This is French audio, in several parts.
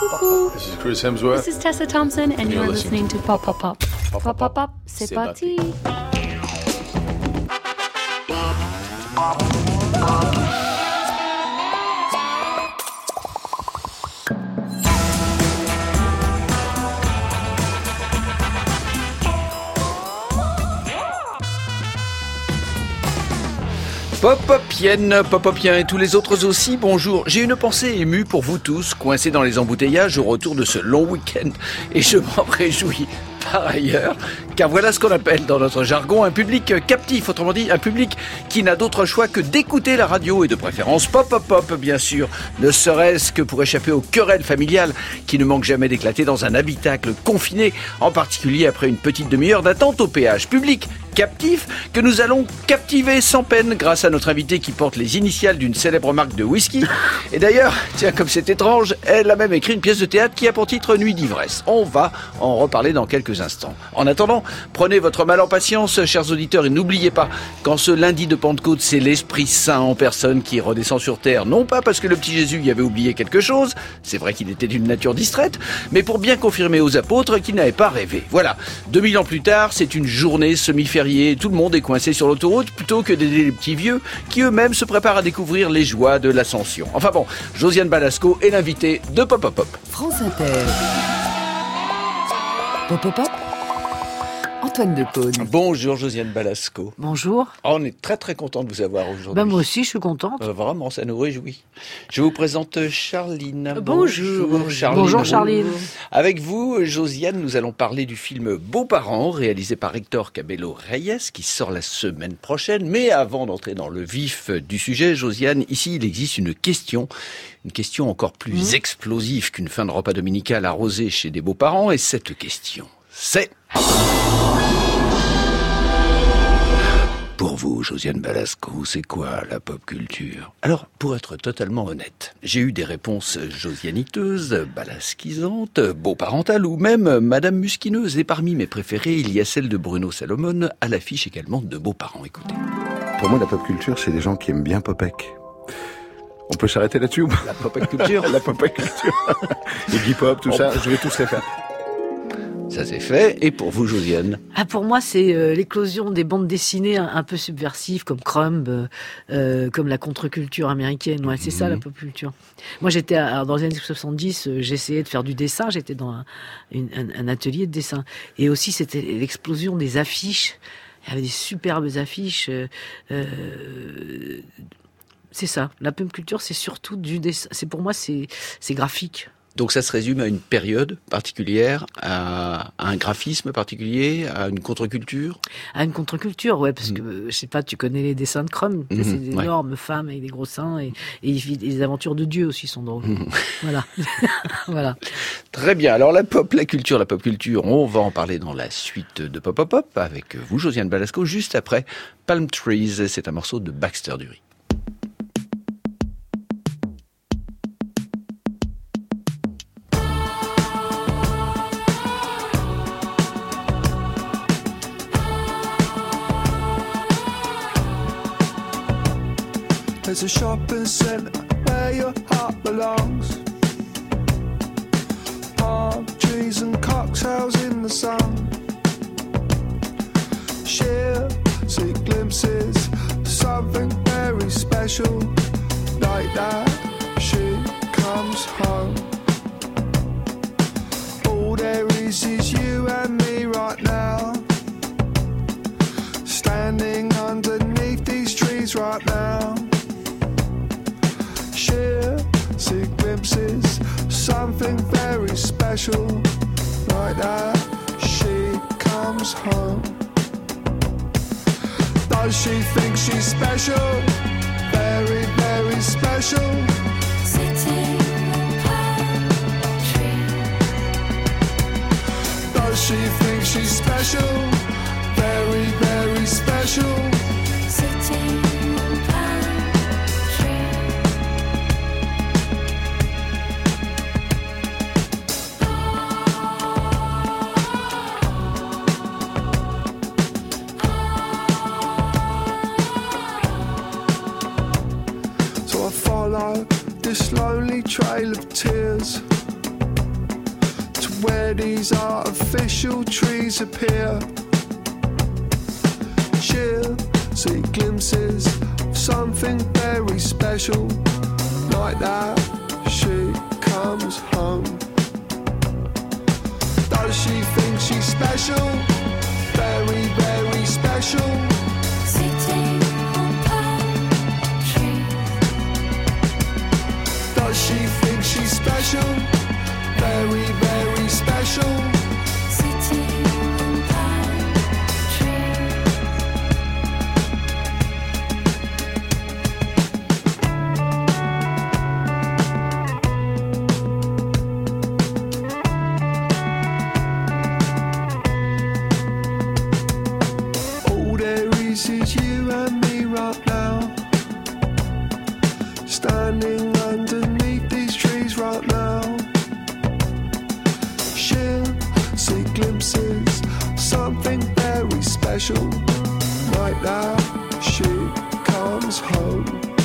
Coucou, This is Chris Hemsworth. this is Tessa Thompson and you're listening to Pop Pop Pop. Pop Pop Pop, c'est parti. Pop-Popienne, Pop-Popien et tous les autres aussi, bonjour. J'ai une pensée émue pour vous tous, coincés dans les embouteillages au retour de ce long week-end. Et je m'en réjouis par ailleurs, car voilà ce qu'on appelle dans notre jargon un public captif, autrement dit un public qui n'a d'autre choix que d'écouter la radio et de préférence pop-pop-pop bien sûr, ne serait-ce que pour échapper aux querelles familiales qui ne manquent jamais d'éclater dans un habitacle confiné, en particulier après une petite demi-heure d'attente au péage. Public captif que nous allons captiver sans peine grâce à notre invitée qui porte les initiales d'une célèbre marque de whisky. Et d'ailleurs, tiens, comme c'est étrange, elle a même écrit une pièce de théâtre qui a pour titre Nuit d'ivresse. On va en reparler dans quelques instants. En attendant, prenez votre mal en patience, chers auditeurs, et n'oubliez pas qu'en ce lundi de Pentecôte, c'est l'Esprit Saint en personne qui redescend sur terre. Non pas parce que le petit Jésus y avait oublié quelque chose, c'est vrai qu'il était d'une nature distraite, mais pour bien confirmer aux apôtres qu'il n'avait pas rêvé. Voilà, 2000 ans plus tard, c'est une journée semi-fériée. Tout le monde est coincé sur l'autoroute plutôt que d'aider les petits vieux qui eux-mêmes se préparent à découvrir les joies de l'Ascension. Enfin bon, Josiane Balasco est l'invitée de Pop Pop Pop. France Inter. Pop Pop Pop. Antoine Decaune. Bonjour Josiane Balasco. Bonjour. Oh, on est très très content de vous avoir aujourd'hui. Moi aussi, je suis contente. Vraiment, ça nous réjouit. Je vous présente Charline. Bonjour. Charline. Bonjour Charline. Avec vous, Josiane, nous allons parler du film Beaux-parents, réalisé par Hector Cabello Reyes, qui sort la semaine prochaine. Mais avant d'entrer dans le vif du sujet, Josiane, ici, il existe une question encore plus explosive qu'une fin de repas dominical arrosé chez des beaux-parents. Et cette question, c'est... Pour vous, Josiane Balasco, c'est quoi la pop culture? Alors, pour être totalement honnête, j'ai eu des réponses josianiteuses, balasquisantes, beau-parentales ou même Madame Musquineuse. Et parmi mes préférées, il y a celle de Bruno Salomon, à l'affiche également de Beaux-parents. Écoutez. Pour moi, la pop culture, c'est des gens qui aiment bien Popek. On peut s'arrêter là-dessus ou pas? La pop culture. La pop culture. Les hip-hop, tout ça, je vais tous les faire. Ça c'est fait. Et pour vous, Josiane? Pour moi, c'est l'éclosion des bandes dessinées un peu subversives, comme Crumb, comme la contre-culture américaine. Ouais, c'est ça, la pop culture. Moi, j'étais dans les années 70, j'essayais de faire du dessin. J'étais dans un atelier de dessin. Et aussi, c'était l'explosion des affiches. Il y avait des superbes affiches. C'est ça. La pop culture, c'est surtout du dessin. Pour moi, c'est graphique. Donc ça se résume à une période particulière, à un graphisme particulier, à une contre-culture? À une contre-culture, ouais, parce que, je sais pas, tu connais les dessins de Crumb, c'est des énormes femmes avec des gros seins, et les aventures de Dieu aussi sont drôles. Voilà. Voilà. Très bien, alors la pop culture, on va en parler dans la suite de Pop Pop Pop, avec vous, Josiane Balasco, juste après Palm Trees, c'est un morceau de Baxter Dury. There's a shopping centre where your heart belongs. Palm trees and cocktails in the sun. Sheer see glimpses of something very special. Like that, she comes home. All there is you and me right now. Standing underneath these trees right now. See glimpses, something very special. Like that, she comes home. Does she think she's special? Very, very special. Sitting on a palm tree. Does she think she's special? Very, very special. Sitting on a palm tree. So I follow this lonely trail of tears. where these artificial trees appear. She'll see glimpses of something very special. Like that, she comes home. Does she think she's special? Very, very special. Sitting on palm trees. Does she think she's special? Very, very special. Sitting on palm trees. All there is you and me right now. Standing underneath these trees right now. She'll see glimpses of something very special. Like that, she comes home.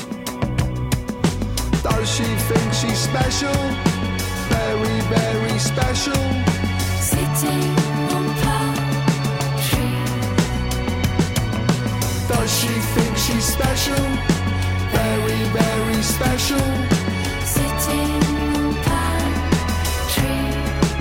Does she think she's special? Very, very special. Sitting on palm trees. Does she think she's special? Very, very special. Sitting on palm trees.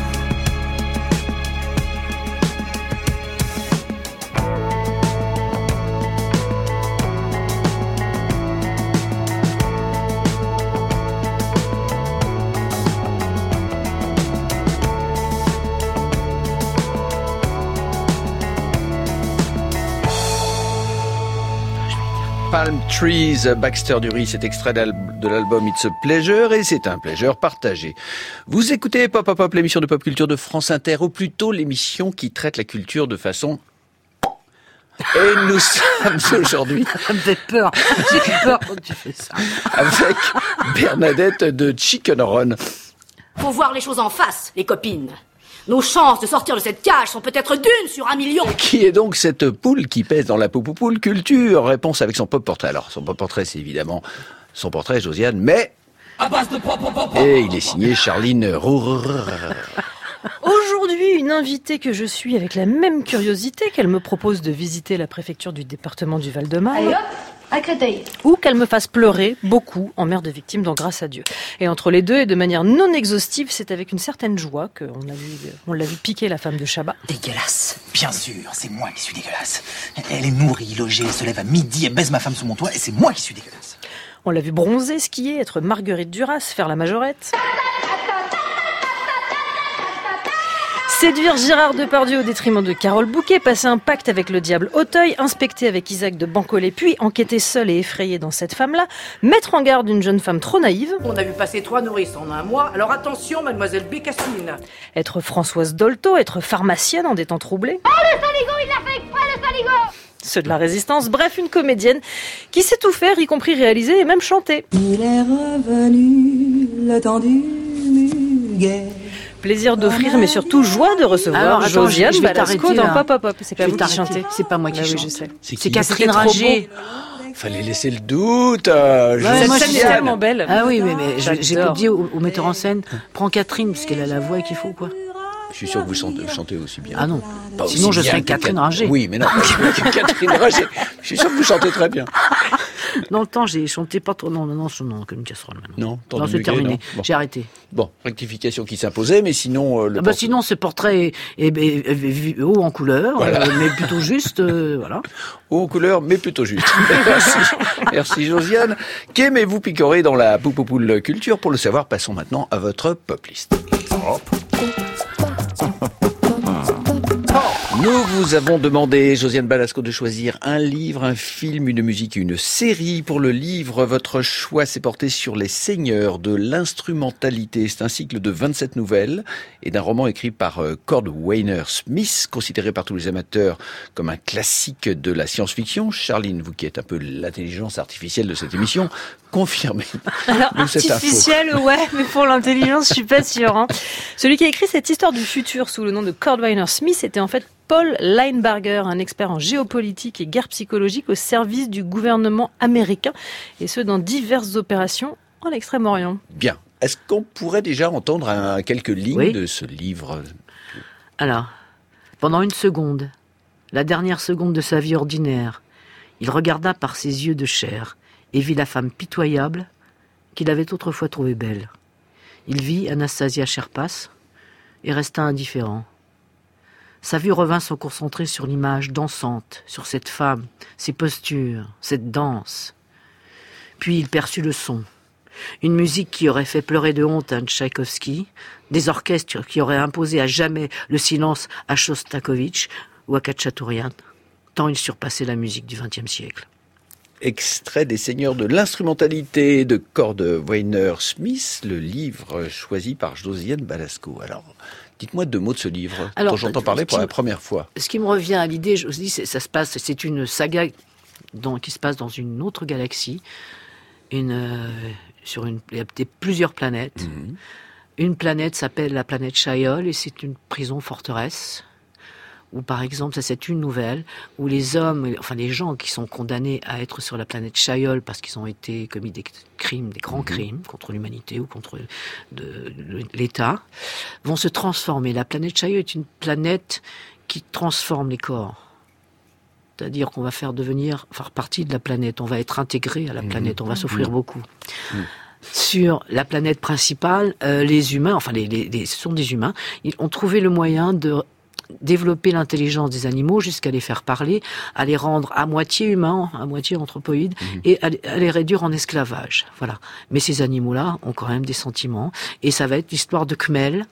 Palm Trees, Baxter Dury, cet extrait de l'album It's a Pleasure, et c'est un pleasure partagé. Vous écoutez Pop Pop Pop, l'émission de pop culture de France Inter, ou plutôt l'émission qui traite la culture de façon... Et nous sommes aujourd'hui... Ça me fait peur. J'ai peur quand tu fais ça. avec Bernadette de Chicken Run. Faut voir les choses en face, les copines. Nos chances de sortir de cette cage sont peut-être d'une sur 1 million. Qui est donc cette poule qui pèse dans la poule culture? Réponse avec son pop portrait. Alors, son pop portrait, c'est évidemment son portrait, Josiane, mais... Et il est signé Charline Roux. Aujourd'hui, une invitée que je suis avec la même curiosité qu'elle me propose de visiter la préfecture du département du Val-de-Marne. Allez hop, à Créteil. Ou qu'elle me fasse pleurer beaucoup en mère de victime dans Grâce à Dieu. Et entre les deux, et de manière non exhaustive, c'est avec une certaine joie qu'on l'a vu piquer la femme de Chabat. Dégueulasse. Bien sûr, c'est moi qui suis dégueulasse. Elle est nourrie, logée, elle se lève à midi, elle baise ma femme sous mon toit, et c'est moi qui suis dégueulasse. On l'a vu bronzer, skier, être Marguerite Duras, faire la majorette. Séduire Gérard Depardieu au détriment de Carole Bouquet, passer un pacte avec le diable Auteuil, inspecter avec Isaac de Bancolé, puis enquêter seul et effrayé dans cette femme-là, mettre en garde une jeune femme trop naïve. On a vu passer 3 nourrices en 1 mois, alors attention, mademoiselle Bécassine. Être Françoise Dolto, être pharmacienne en des temps troublés. Oh, le saligo, il l'a fait exprès, le saligo! Ceux de la résistance, bref, une comédienne qui sait tout faire, y compris réaliser et même chanter. Il est revenu le temps du muguet. Plaisir d'offrir, mais surtout joie de recevoir Alors, attends, Josiane je vais Balasco t'arrêter, dans là. Pop Pop Pop. C'est pas Je vous vais qui t'arrêter. chantez. C'est pas moi qui Bah oui, chante. je sais. C'est Catherine Ringer. Fallait laisser le doute. Cette moi, scène je- est tellement belle. Ah oui, mais j'ai J'adore. dit au metteur en scène, prends Catherine, parce qu'elle a la voix qu'il faut, quoi. Je suis sûr que vous chantez aussi bien. Ah non. Pas aussi Sinon, je bien serais que Catherine Ringer. Oui, mais non, que Catherine Ringer. Je suis sûr que vous chantez très bien. Dans le temps, j'ai chanté pas trop. Non, comme une casserole maintenant. Non, temps Non, de c'est muguet, terminé. non. Bon. J'ai arrêté. Bon, rectification qui s'imposait, mais sinon... le portrait- Sinon, ce portrait est haut en couleur, Voilà. mais plutôt juste, voilà. Haut en couleur, mais plutôt juste. Merci. Merci Josiane. Qu'aimez-vous picorer dans la poupoule culture? Pour le savoir, passons maintenant à votre pop list. Nous vous avons demandé, Josiane Balasco, de choisir un livre, un film, une musique, une série. Pour le livre, votre choix s'est porté sur les seigneurs de l'instrumentalité. C'est un cycle de 27 nouvelles et d'un roman écrit par Cordwainer Smith, considéré par tous les amateurs comme un classique de la science-fiction. Charline, vous qui êtes un peu l'intelligence artificielle de cette émission, confirmez. Alors, Nous, c'est un faux. artificiel, ouais, mais pour l'intelligence, je suis pas sûre. Hein. Celui qui a écrit cette histoire du futur sous le nom de Cordwainer Smith était en fait Paul Leinbarger, un expert en géopolitique et guerre psychologique au service du gouvernement américain, et ce dans diverses opérations en Extrême-Orient. Bien. Est-ce qu'on pourrait déjà entendre quelques lignes Oui. de ce livre? Alors, pendant une seconde, la dernière seconde de sa vie ordinaire, il regarda par ses yeux de chair et vit la femme pitoyable qu'il avait autrefois trouvée belle. Il vit Anastasia Sherpas et resta indifférent. Sa vue revint se concentrer sur l'image dansante, sur cette femme, ses postures, cette danse. Puis il perçut le son. Une musique qui aurait fait pleurer de honte un Tchaïkovski, des orchestres qui auraient imposé à jamais le silence à Shostakovich ou à Khatchatourian, tant il surpassait la musique du XXe siècle. Extrait des Seigneurs de l'instrumentalité de Cord Weiner Smith, le livre choisi par Josiane Balasco. Alors, dites-moi 2 mots de ce livre, dont j'entends parler pour la première fois. Ce qui me revient à l'idée, je vous dis, c'est une saga qui se passe dans une autre galaxie, il y a plusieurs planètes. Une planète s'appelle la planète Shayol et c'est une prison-forteresse. Ou par exemple, ça c'est une nouvelle, où les hommes, enfin les gens qui sont condamnés à être sur la planète Shayol parce qu'ils ont été commis des crimes, des grands crimes contre l'humanité ou contre l'État, vont se transformer. La planète Shayol est une planète qui transforme les corps. C'est-à-dire qu'on va faire partie de la planète, on va être intégré à la planète, on va souffrir beaucoup. Sur la planète principale, les humains, ce sont des humains, ils ont trouvé le moyen de développer l'intelligence des animaux jusqu'à les faire parler, à les rendre à moitié humains, à moitié anthropoïdes, et à les réduire en esclavage. Voilà. Mais ces animaux-là ont quand même des sentiments, et ça va être l'histoire de Khmel,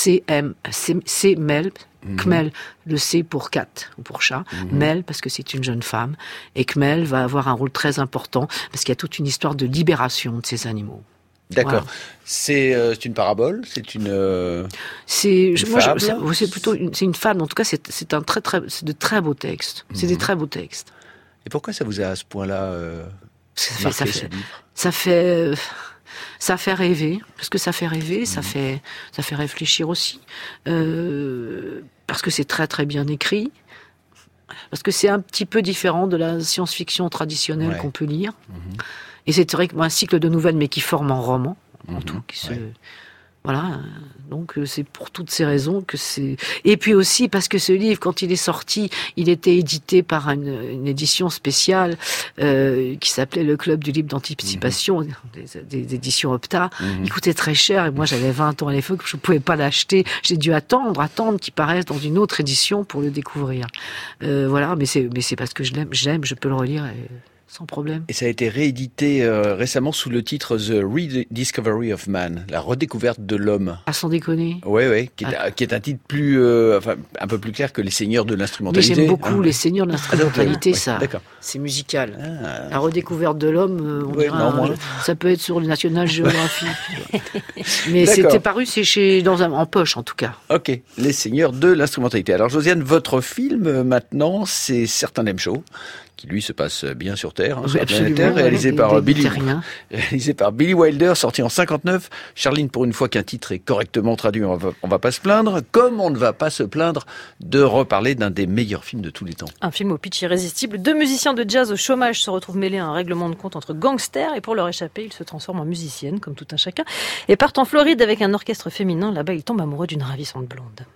C-Mel, Khmel, le C pour cat ou pour chat, Mel parce que c'est une jeune femme, et Khmel va avoir un rôle très important parce qu'il y a toute une histoire de libération de ces animaux. D'accord. Voilà. C'est une parabole, c'est une fable. C'est plutôt c'est une fable. En tout cas, c'est de très beaux textes. C'est des très beaux textes. Et pourquoi ça vous a à ce point-là marqué ce livre? Ça fait rêver, parce que ça fait rêver, ça fait réfléchir aussi, parce que c'est très très bien écrit, parce que c'est un petit peu différent de la science-fiction traditionnelle qu'on peut lire. Et c'est vrai que un cycle de nouvelles, mais qui forme en roman, en tout, voilà. Donc c'est pour toutes ces raisons que c'est. Et puis aussi parce que ce livre, quand il est sorti, il était édité par une édition spéciale qui s'appelait le Club du Livre d'Anticipation, des éditions Opta. Il coûtait très cher et moi j'avais 20 ans à l'époque, je ne pouvais pas l'acheter. J'ai dû attendre qu'il paraisse dans une autre édition pour le découvrir. Voilà, mais c'est parce que je l'aime, je peux le relire. Sans problème. Et ça a été réédité récemment sous le titre The Rediscovery of Man, la redécouverte de l'homme. Ah, sans déconner. Oui, qui est un titre un peu plus clair que Les Seigneurs de l'instrumentalité. Mais j'aime beaucoup Les Seigneurs de l'instrumentalité, ça. D'accord. C'est musical. La redécouverte de l'homme, ça peut être sur le National Geographic. Mais c'était paru, en poche en tout cas. Ok, Les Seigneurs de l'instrumentalité. Alors Josiane, votre film maintenant, c'est Certain Name Show, qui lui se passe bien sur Terre, sur la planète Terre, réalisé par Billy Wilder, sorti en 59. Charline, pour une fois qu'un titre est correctement traduit, on va pas se plaindre, comme on ne va pas se plaindre de reparler d'un des meilleurs films de tous les temps. Un film au pitch irrésistible. 2 musiciens de jazz au chômage se retrouvent mêlés à un règlement de compte entre gangsters, et pour leur échapper, ils se transforment en musiciennes, comme tout un chacun, et partent en Floride avec un orchestre féminin. Là-bas, ils tombent amoureux d'une ravissante blonde.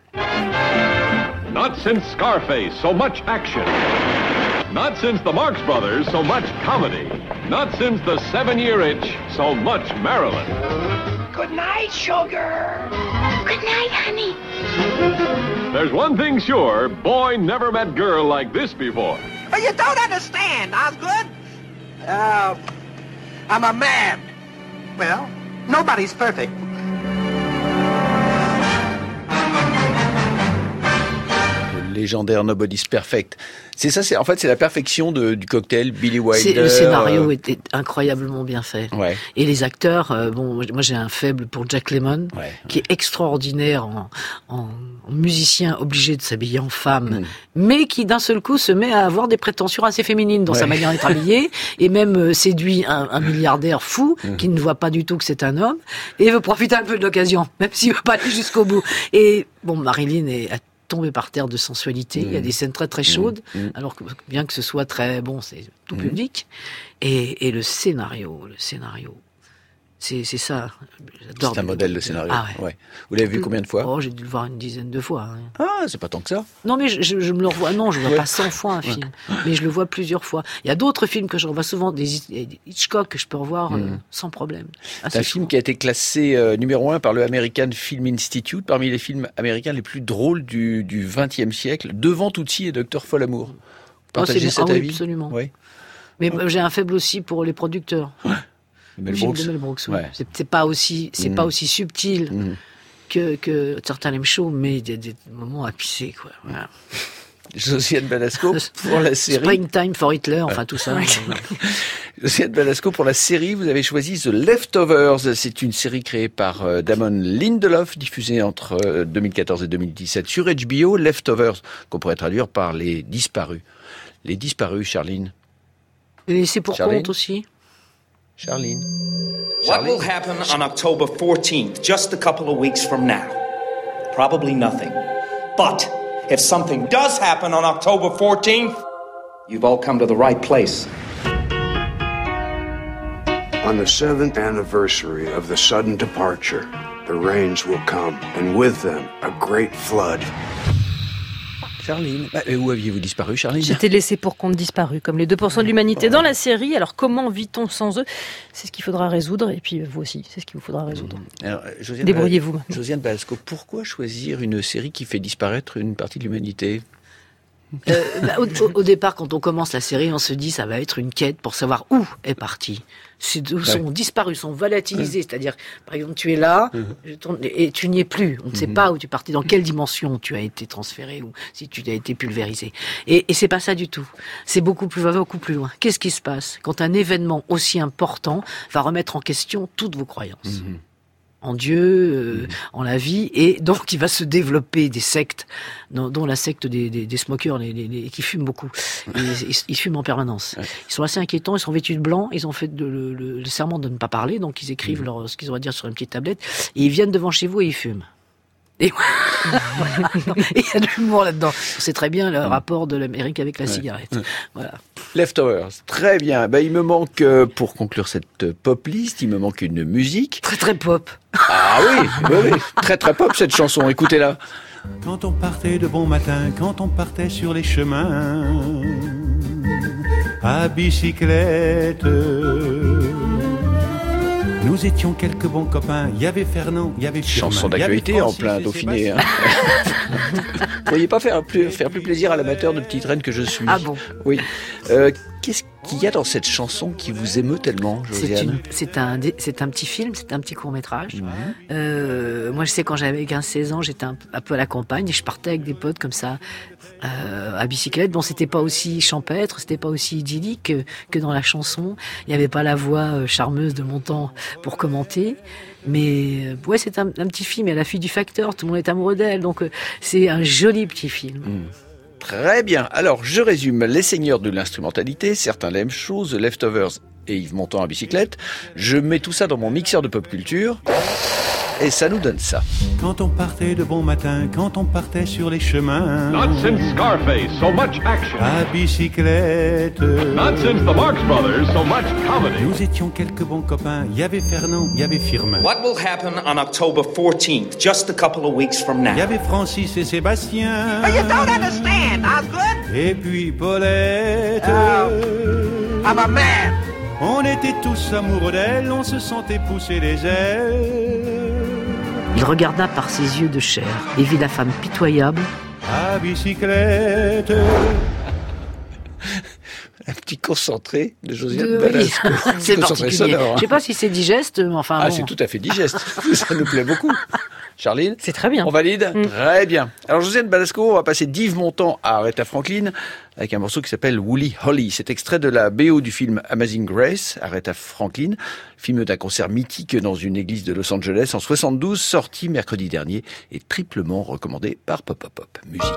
Not since Scarface, so much action. Not since the Marx Brothers, so much comedy. Not since the 7-Year Itch, so much Marilyn. Good night, sugar. Good night, honey. There's one thing sure, boy never met girl like this before. But you don't understand, Osgood. I'm a man. Well, nobody's perfect. Légendaire Nobody's Perfect. C'est ça, c'est la perfection du cocktail Billy Wilder. Le scénario était incroyablement bien fait. Ouais. Et les acteurs, moi j'ai un faible pour Jack Lemmon, qui est extraordinaire en musicien obligé de s'habiller en femme, mais qui d'un seul coup se met à avoir des prétentions assez féminines dans sa manière d'être habillé, et même séduit un milliardaire fou qui ne voit pas du tout que c'est un homme, et veut profiter un peu de l'occasion, même s'il veut pas aller jusqu'au bout. Et Marilyn est tombé par terre de sensualité. Il y a des scènes très très chaudes, alors que bien que ce soit très c'est tout public. Et le scénario C'est ça. J'adore. C'est un modèle de scénario. Ah ouais. Vous l'avez vu combien de fois? Oh, j'ai dû le voir une dizaine de fois. Hein. Ah, c'est pas tant que ça. Non, mais je me le revois. Non, je ne vois pas 100 fois un film. Mais je le vois plusieurs fois. Il y a d'autres films que je revois souvent, des Hitchcock que je peux revoir sans problème. C'est un film qui a été classé numéro 1 par le American Film Institute, parmi les films américains les plus drôles du XXe siècle, devant Tootsie et Dr. Folamour. Vous partagez cet avis? Oui, absolument. Oui. Mais j'ai un faible aussi pour les producteurs. Mel Film Brooks. de Mel Brooks, oui. C'est pas aussi subtil que certains aiment chaud, mais des moments à pisser, quoi. Voilà. Josiane Balasco pour la série. Springtime for Hitler, enfin tout ça. Josiane Balasco pour la série, vous avez choisi The Leftovers. C'est une série créée par Damon Lindelof, diffusée entre 2014 et 2017 sur HBO. Leftovers, qu'on pourrait traduire par les disparus. Les disparus, Charline. Et c'est pour compte aussi. Charline. What will happen on October 14th, just a couple of weeks from now? Probably nothing. But if something does happen on October 14th, you've all come to the right place. On the 7th anniversary of the sudden departure, the rains will come, and with them, a great flood. Charline, où aviez-vous disparu, Charline? J'étais laissé pour compte disparu, comme les 2% de l'humanité dans la série. Alors comment vit-on sans eux? C'est ce qu'il faudra résoudre, et puis vous aussi, c'est ce qu'il vous faudra résoudre. Alors, débrouillez-vous. Josiane Balasco, pourquoi choisir une série qui fait disparaître une partie de l'humanité? Au départ, quand on commence la série, on se dit ça va être une quête pour savoir où est parti. Où sont disparus, sont volatilisés. C'est-à-dire, par exemple, tu es là et tu n'y es plus. On ne sait pas où tu es parti, dans quelle dimension tu as été transféré ou si tu as été pulvérisé. Et c'est pas ça du tout. C'est beaucoup plus loin. Qu'est-ce qui se passe quand un événement aussi important va remettre en question toutes vos croyances? En Dieu, en la vie, et donc il va se développer des sectes, dont la secte des smokers, qui fument beaucoup. Ils fument en permanence. Ils sont assez inquiétants, ils sont vêtus de blanc, ils ont fait le serment de ne pas parler, donc ils écrivent ce qu'ils ont à dire sur une petite tablette, et ils viennent devant chez vous et ils fument. Et voilà. Il y a de l'humour là-dedans. C'est très bien le rapport de l'Amérique avec la cigarette. Voilà. Leftovers, très bien. Il me manque, pour conclure cette pop list, il me manque une musique. Très très pop. Ah oui. Très très pop cette chanson, écoutez-la. Quand on partait de bon matin, quand on partait sur les chemins, à bicyclette, nous étions quelques bons copains. Il y avait Fernand, il y avait Firmin. Chanson d'actualité en plein Dauphiné. Vous pourriez pas faire plus plaisir à l'amateur de petite reine que je suis? Ah bon? Oui. Qu'est-ce qu'il y a dans cette chanson qui vous émeut tellement, Josiane? C'est un petit film, c'est un petit court-métrage. Moi, je sais, quand j'avais 15-16 ans, j'étais un peu à la campagne et je partais avec des potes comme ça, à bicyclette. Bon, c'était pas aussi champêtre, c'était pas aussi idyllique que dans la chanson. Il n'y avait pas la voix charmeuse de mon temps pour commenter. Mais c'est un petit film. Il y a la fille du facteur, tout le monde est amoureux d'elle. Donc, c'est un joli petit film. Très bien. Alors, je résume. Les seigneurs de l'instrumentalité, certains l'aiment chaud, The Leftovers et Yves Montand à bicyclette. Je mets tout ça dans mon mixeur de pop culture et ça nous donne ça. Quand on partait de bon matin, quand on partait sur les chemins, Not since Scarface, so much action. À bicyclette. Not since the Marx Brothers, so much comedy. Nous étions quelques bons copains. Il y avait Fernand, il y avait Firmin. What will happen on October 14th, just a couple of weeks from now? Il y avait Francis et Sébastien. But you don't understand, Osgood. Et puis Paulette. I'm a man. On était tous amoureux d'elle, on se sentait pousser les ailes. Il regarda par ses yeux de chair et vit la femme pitoyable. À bicyclette. Un petit concentré de Josiane Balasco. C'est particulier. Je sais pas si c'est digeste, mais enfin bon. C'est tout à fait digeste. Ça nous plaît beaucoup. Charline? C'est très bien. On valide? Très bien. Alors, Josiane Balasco, on va passer d'Yves Montand à Aretha Franklin avec un morceau qui s'appelle Wooly Holly. C'est extrait de la BO du film Amazing Grace, Aretha Franklin, film d'un concert mythique dans une église de Los Angeles en 72, sorti mercredi dernier et triplement recommandé par Pop Pop Pop. Musique.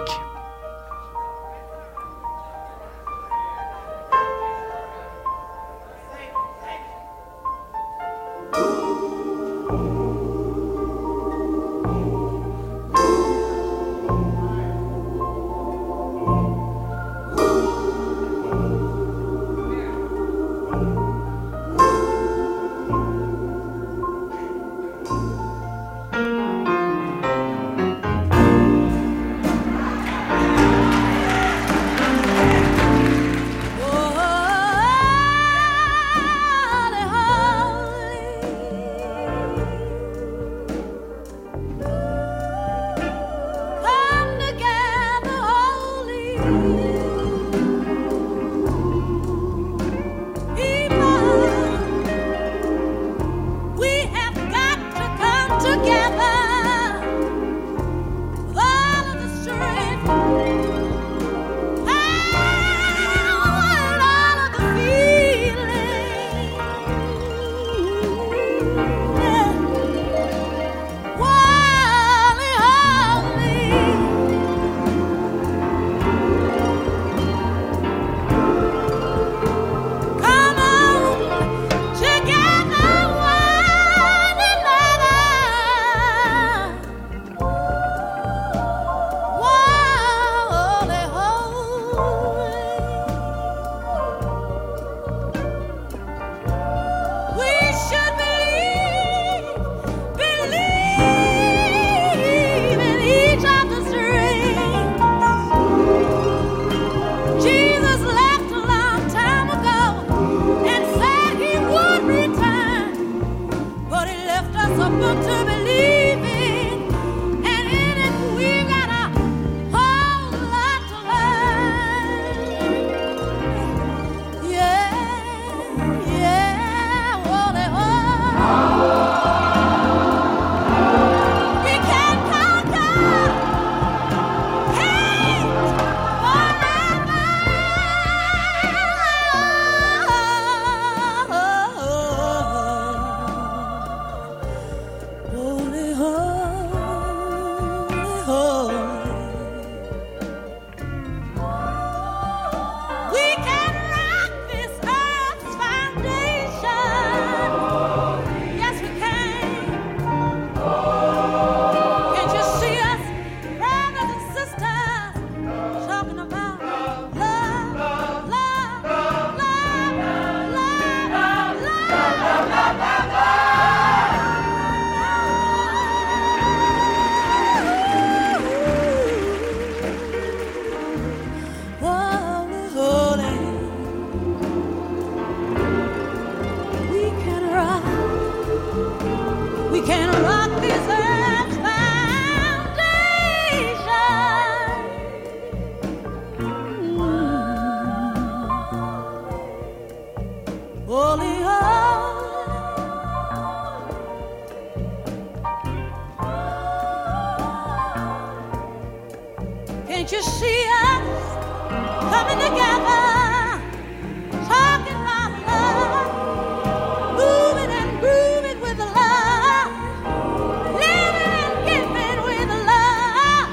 Can't you see us coming together, talking about love, moving and grooving with love, living and giving with love,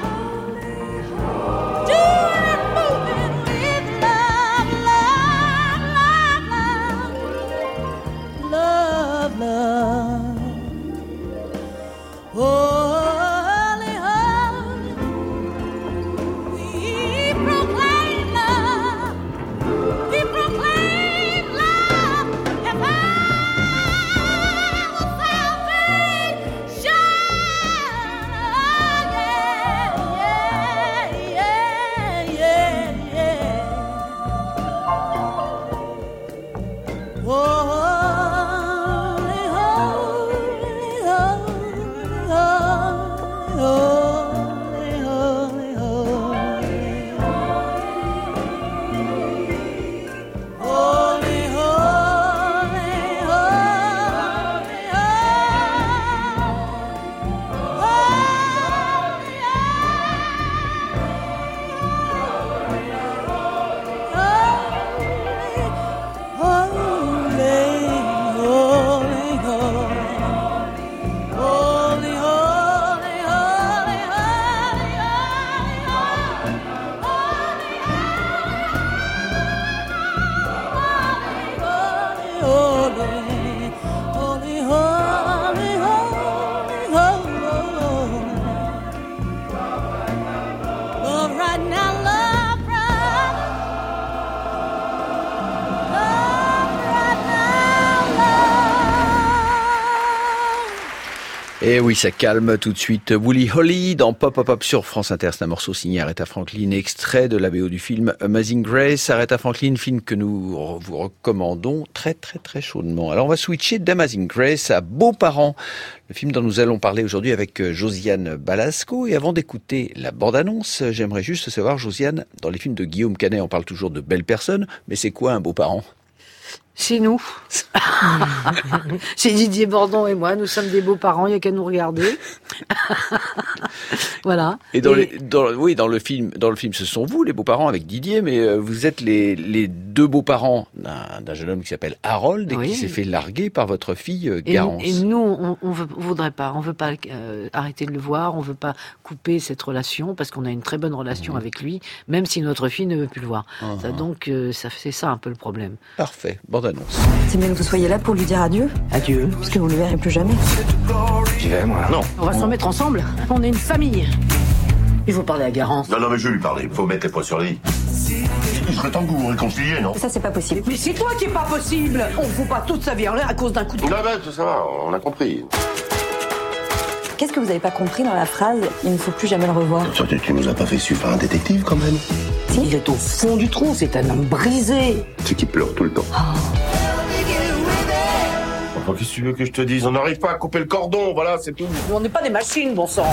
doing and moving with love, love, love, love, love. Holy, holy, we proclaim love, we proclaim love, and our salvation. Yeah, yeah, yeah, yeah. Holy, holy, holy, holy, holy, love right now, love right. Love right now, love. Et oui, ça calme tout de suite. Woolly Holly dans Pop Pop Pop sur France Inter. C'est un morceau signé Aretha Franklin, extrait de la BO du film Amazing Grace. Aretha Franklin, film que nous vous recommandons très très très chaudement. Alors on va switcher d'Amazing Grace à Beaux-parents, le film dont nous allons parler aujourd'hui avec Josiane Balasco. Et avant d'écouter la bande-annonce, j'aimerais juste savoir, Josiane, dans les films de Guillaume Canet, on parle toujours de belles personnes, mais c'est quoi un beau-parent ? C'est nous. C'est Didier Bordon et moi. Nous sommes des beaux-parents, il n'y a qu'à nous regarder. Voilà. Et dans le film, ce sont vous, les beaux-parents, avec Didier, mais vous êtes les deux beaux-parents d'un jeune homme qui s'appelle Harold et qui s'est fait larguer par votre fille Garance. Et nous, on voudrait pas. On veut pas arrêter de le voir. On veut pas couper cette relation parce qu'on a une très bonne relation avec lui, même si notre fille ne veut plus le voir. Donc, c'est ça un peu le problème. Parfait. Bande-annonce. C'est bien que vous soyez là pour lui dire adieu. Adieu. Parce que vous ne le verrez plus jamais. J'y vais, moi. Non. On va s'en mettre ensemble. On est une famille. Il faut parler à Garance. Non, mais je vais lui parler. Il faut mettre les points sur les i. Il serait temps que vous vous réconciliez, non? Ça, c'est pas possible. Mais c'est toi qui est pas possible. On fout pas toute sa vie en l'air à cause d'un coup de... Non, ben, ça va, on a compris. Qu'est-ce que vous avez pas compris dans la phrase « il ne faut plus jamais le revoir » Tu nous as pas fait suivre par un détective, quand même? Si. Il est au fond du trou, c'est un homme brisé. C'est qui pleure tout le temps. Enfin, qu'est-ce que tu veux que je te dise? On n'arrive pas à couper le cordon, voilà, c'est tout. Mais on n'est pas des machines, bon sang.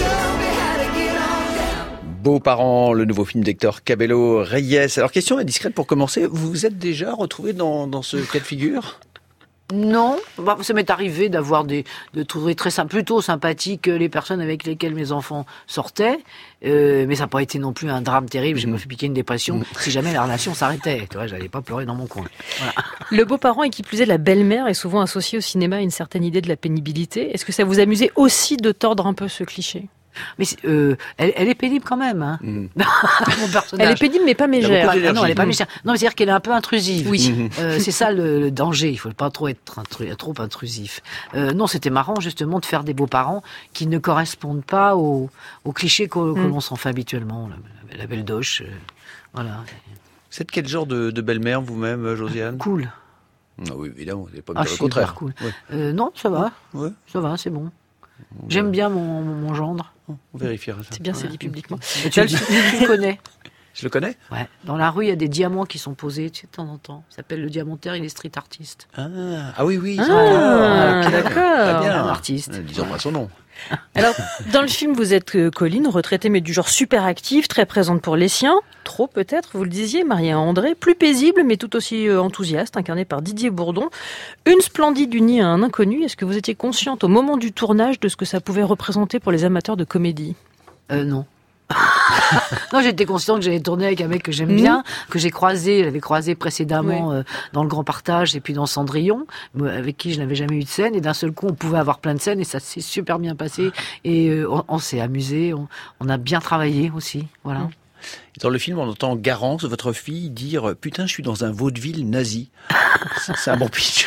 Beaux-parents, le nouveau film d'Hector Cabello Reyes. Alors, question indiscrète pour commencer. Vous vous êtes déjà retrouvé dans ce cas de figure? Non, ça m'est arrivé de trouver plutôt sympathique les personnes avec lesquelles mes enfants sortaient, mais ça n'a pas été non plus un drame terrible. Je me fait piquer une dépression si jamais la relation s'arrêtait. Tu vois, j'allais pas pleurer dans mon coin. Voilà. Le beau-parent et qui plus est la belle-mère est souvent associé au cinéma à une certaine idée de la pénibilité. Est-ce que ça vous amusait aussi de tordre un peu ce cliché? Mais elle est pénible quand même, hein. Mon personnage. Elle est pénible mais pas mégère. Non, elle est pas mégère. Non, c'est-à-dire qu'elle est un peu intrusive. Oui. C'est ça le danger. Il faut pas trop être trop intrusif. Non, c'était marrant justement de faire des beaux-parents qui ne correspondent pas aux clichés que l'on s'en fait habituellement. La belle doche, voilà. Vous êtes quel genre de belle-mère vous-même, Josiane? Cool. Ah oui, évidemment, vous n'allez pas me dire le je suis contraire. cool. Ouais. Non, ça va. Ouais. Ça va, c'est bon. J'aime bien mon gendre. On vérifiera ça. C'est bien, c'est dit publiquement. Tu le connais? Je le connais? Ouais. Dans la rue, il y a des diamants qui sont posés, tu sais, de temps en temps. Il s'appelle le diamantaire, il est street artiste. Ah oui. D'accord. Très bien. Un artiste. Disons pas son nom. Alors, dans le film, vous êtes Colline, retraitée mais du genre super active, très présente pour les siens. Trop peut-être, vous le disiez, Maria André, plus paisible mais tout aussi enthousiaste, incarnée par Didier Bourdon. Une splendide unie à un inconnu. Est-ce que vous étiez consciente au moment du tournage de ce que ça pouvait représenter pour les amateurs de comédie? Non. Non, j'étais consciente que j'allais tourner avec un mec que j'aime bien, que j'avais croisé précédemment dans Le Grand Partage et puis dans Cendrillon, avec qui je n'avais jamais eu de scène. Et d'un seul coup, on pouvait avoir plein de scènes et ça s'est super bien passé. Et on s'est amusé, on a bien travaillé aussi. Voilà. Dans le film, on entend Garance, votre fille, dire « Putain, je suis dans un vaudeville nazi ». C'est un bon pitch.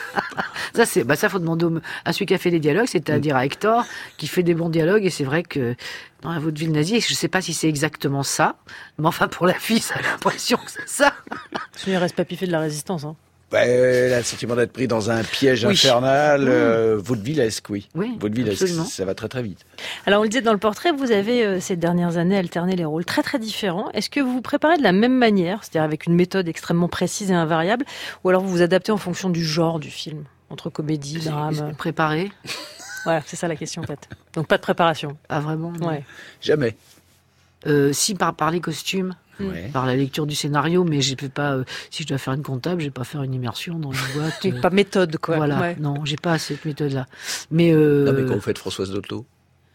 Ça, faut demander à celui qui a fait les dialogues, c'est-à-dire à Hector, qui fait des bons dialogues. Et c'est vrai que dans un vaudeville nazi, je ne sais pas si c'est exactement ça, mais enfin, pour la fille, ça a l'impression que c'est ça. Il reste pas piffé de la résistance, hein. Elle a le sentiment d'être pris dans un piège infernal, vaudevillesque, oui. Vaudevillesque, absolument. Ça va très très vite. Alors on le disait dans le portrait, vous avez ces dernières années alterné les rôles très très différents. Est-ce que vous vous préparez de la même manière, c'est-à-dire avec une méthode extrêmement précise et invariable, ou alors vous vous adaptez en fonction du genre du film, entre comédie, drame? Préparé. Voilà, c'est ça la question en fait. Donc pas de préparation. Ah vraiment? Ouais. Jamais. Si par les costumes. Ouais. Par la lecture du scénario, mais je peux pas. Si je dois faire une comptable, je vais pas faire une immersion dans une boîte. Pas méthode, quoi. Voilà. Ouais. Non, j'ai pas cette méthode-là. Mais non, mais quand vous faites Françoise Dolto,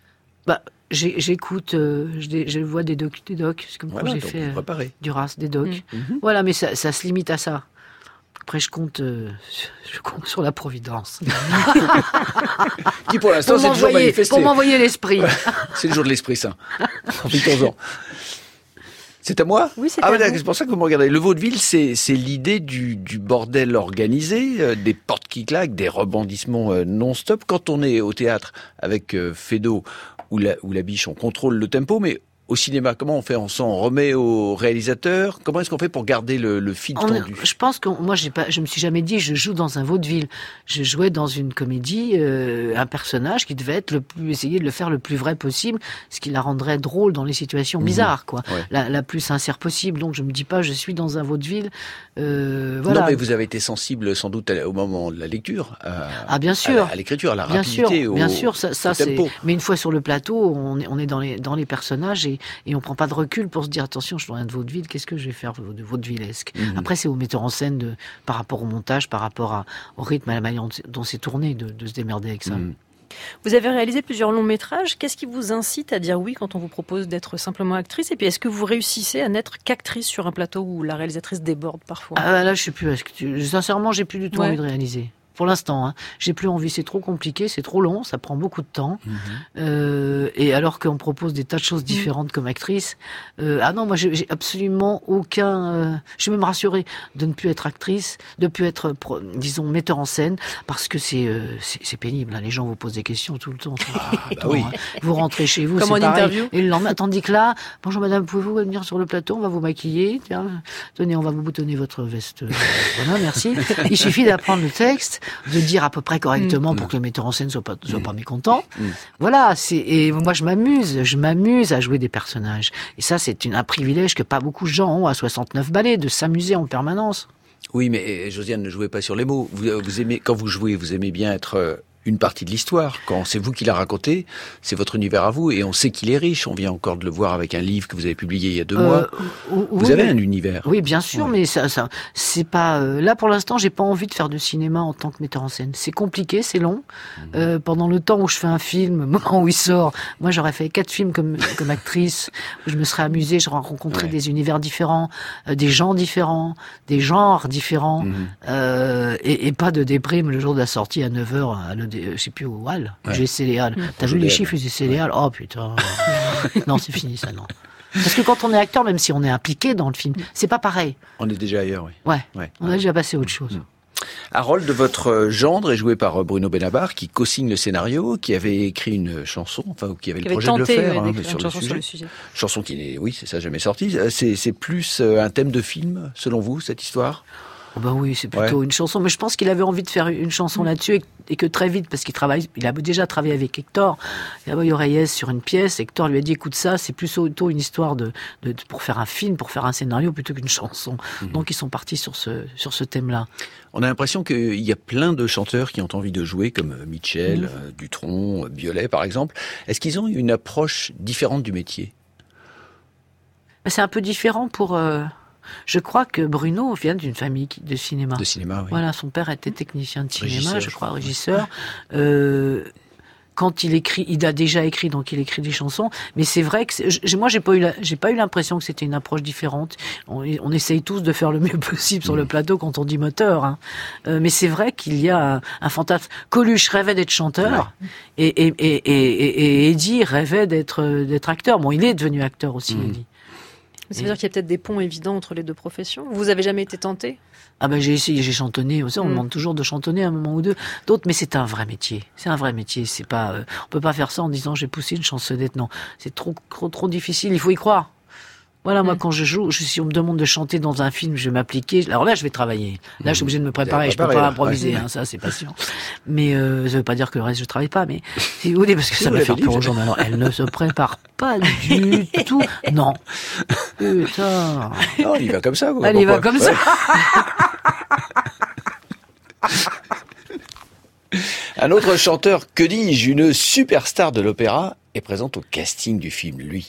j'écoute, je vois des docs. C'est comme quand j'ai fait Duras, des docs. Voilà, mais ça se limite à ça. Après, je compte sur la Providence. Qui pour l'instant, c'est toujours manifesté. Pour m'envoyer l'esprit. C'est le jour de l'Esprit Saint. Profitons-en. C'est à moi? Oui, c'est à vous. C'est pour ça que vous me regardez. Le vaudeville, c'est l'idée du bordel organisé, des portes qui claquent, des rebondissements non-stop. Quand on est au théâtre avec Feydeau ou la Biche, on contrôle le tempo, mais au cinéma, comment on fait? On s'en remet au réalisateur? Comment est-ce qu'on fait pour garder le fil tendu? Je pense que moi, je me suis jamais dit je joue dans un vaudeville. Je jouais dans une comédie, un personnage qui devait être essayer de le faire le plus vrai possible, ce qui la rendrait drôle dans les situations bizarres, quoi. Ouais. La plus sincère possible. Donc je me dis pas je suis dans un vaudeville. Voilà. Non, mais vous avez été sensible sans doute au moment de la lecture. Bien sûr. À l'écriture, à la bien rapidité, sûr, bien sûr, ça c'est. Mais une fois sur le plateau, on est dans les personnages et on prend pas de recul pour se dire attention, je suis dans un vaudeville, qu'est-ce que je vais faire de vaudevillesque. Après, c'est au metteur en scène par rapport au montage, par rapport au rythme, à la manière dont c'est tourné, de se démerder avec ça. Vous avez réalisé plusieurs longs métrages. Qu'est-ce qui vous incite à dire oui quand on vous propose d'être simplement actrice? Et puis, est-ce que vous réussissez à n'être qu'actrice sur un plateau où la réalisatrice déborde parfois? Là, je sais plus. Sincèrement, j'ai plus du tout envie de réaliser. Pour l'instant, j'ai plus envie. C'est trop compliqué, c'est trop long, ça prend beaucoup de temps. Et alors qu'on me propose des tas de choses différentes comme actrice, non, moi j'ai absolument aucun. Je suis même rassurée de ne plus être actrice, de ne plus être, disons, metteur en scène, parce que c'est pénible. Les gens vous posent des questions tout le temps. Oui. Vous rentrez chez vous, comme c'est en pareil. Interview. Et le lendemain, tandis que là, bonjour madame, pouvez-vous venir sur le plateau? On va vous maquiller. Tiens, tenez, on va vous boutonner votre veste. Voilà, merci. Il suffit d'apprendre le texte, de dire à peu près correctement pour que le metteur en scène soit pas mécontent. Voilà, et moi je m'amuse à jouer des personnages. Et ça, c'est un privilège que pas beaucoup de gens ont à 69 ballets, de s'amuser en permanence. Oui, mais Josiane, ne jouez pas sur les mots. Vous aimez, quand vous jouez, vous aimez bien être une partie de l'histoire. Quand c'est vous qui la racontez, c'est votre univers à vous, et on sait qu'il est riche. On vient encore de le voir avec un livre que vous avez publié il y a 2 mois. Vous avez un univers. Oui, bien sûr, mais ça, c'est pas. Là, pour l'instant, j'ai pas envie de faire de cinéma en tant que metteur en scène. C'est compliqué, c'est long. Pendant le temps où je fais un film, au moment où il sort, moi, j'aurais fait 4 films comme actrice, où je me serais amusée, j'aurais rencontré des univers différents, des gens différents, des genres différents, et pas de déprime le jour de la sortie à 9h je sais plus où, Halles, GC Les Halles. T'as vu les chiffres du GC Les Halles? Oh putain. Non, c'est fini ça, non. Parce que quand on est acteur, même si on est impliqué dans le film, c'est pas pareil. On est déjà ailleurs, oui. Ouais. On a déjà passé à autre chose. Harold, votre gendre, est joué par Bruno Benabar, qui co-signe le scénario, qui avait écrit une chanson, enfin, qui avait le projet de le faire sur le sujet. Chanson qui n'est, oui, c'est ça, jamais sortie. C'est plus un thème de film, selon vous, cette histoire? Oui, c'est plutôt une chanson, mais je pense qu'il avait envie de faire une chanson là-dessus et que très vite, parce il a déjà travaillé avec Hector, Gaboy Reyes sur une pièce. Hector lui a dit écoute ça, c'est plutôt une histoire pour faire un film, pour faire un scénario plutôt qu'une chanson. Donc ils sont partis sur ce thème-là. On a l'impression qu'il y a plein de chanteurs qui ont envie de jouer, comme Mitchell, Dutronc, Biolay par exemple. Est-ce qu'ils ont une approche différente du métier? C'est un peu différent pour... Je crois que Bruno vient d'une famille de cinéma. De cinéma, oui. Voilà, son père était technicien de cinéma, Régisseur, je crois, régisseur. quand il écrit, il a déjà écrit, donc il écrit des chansons. Mais c'est vrai que moi, j'ai pas eu l'impression que c'était une approche différente. On essaye tous de faire le mieux possible sur le plateau quand on dit moteur. Hein. Mais c'est vrai qu'il y a un fantasme. Coluche rêvait d'être chanteur, et Eddie rêvait d'être acteur. Bon, il est devenu acteur aussi, Eddie. Ça veut dire qu'il y a peut-être des ponts évidents entre les deux professions. Vous avez jamais été tenté ? Ah ben j'ai essayé, j'ai chantonné. On demande toujours de chantonner un moment ou deux. D'autres, mais c'est un vrai métier. C'est un vrai métier. C'est pas, on peut pas faire ça en disant j'ai poussé une chansonnette. Non, c'est trop difficile. Il faut y croire. Voilà, moi, quand je joue, si on me demande de chanter dans un film, je vais m'appliquer. Alors là, je vais travailler. Là, je suis obligé de me préparer. Je peux pas improviser, hein, ça, c'est pas sûr. Mais ça veut pas dire que le reste, je travaille pas. Mais si vous voulez, parce que ça va faire peur aux gens. Alors, elle ne se prépare pas du tout. Non. Putain. Non, il va comme ça. Quoi. Elle y va comme ça. Un autre chanteur, que dis-je, une superstar de l'opéra, est présente au casting du film, lui.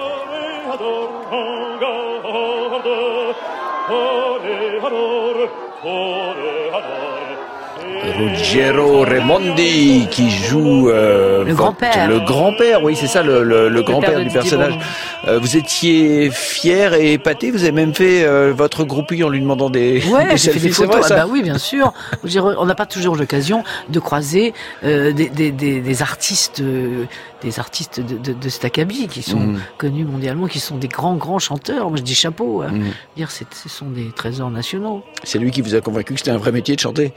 Ruggero Raimondi qui joue le grand-père. Le grand-père, oui, c'est ça, le grand-père du personnage. Vous étiez fier et épaté. Vous avez même fait votre groupie en lui demandant des j'ai fait des photos. Vrai, bah oui, bien sûr. On n'a pas toujours l'occasion de croiser des artistes. Des artistes de cet acabit qui sont connus mondialement, qui sont des grands chanteurs. Moi, je dis chapeau. Ce sont des trésors nationaux. C'est lui qui vous a convaincu que c'était un vrai métier de chanter.